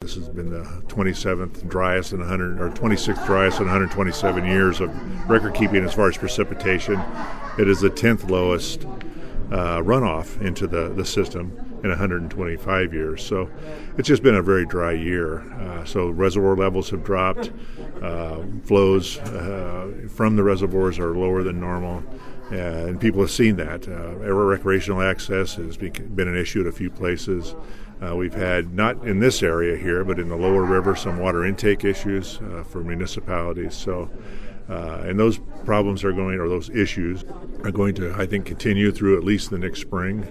This has been the 27th driest in 100, or 26th driest in 127 years of record keeping as far as precipitation. It is the 10th lowest runoff into the system in 125 years. So it's just been a very dry year. So reservoir levels have dropped. Flows from the reservoirs are lower than normal. And people have seen that. Recreational access has been an issue at a few places. We've had, not in this area here, but in the lower river, some water intake issues for municipalities. So, and those problems are going, or those issues are going to, I think, continue through at least the next spring.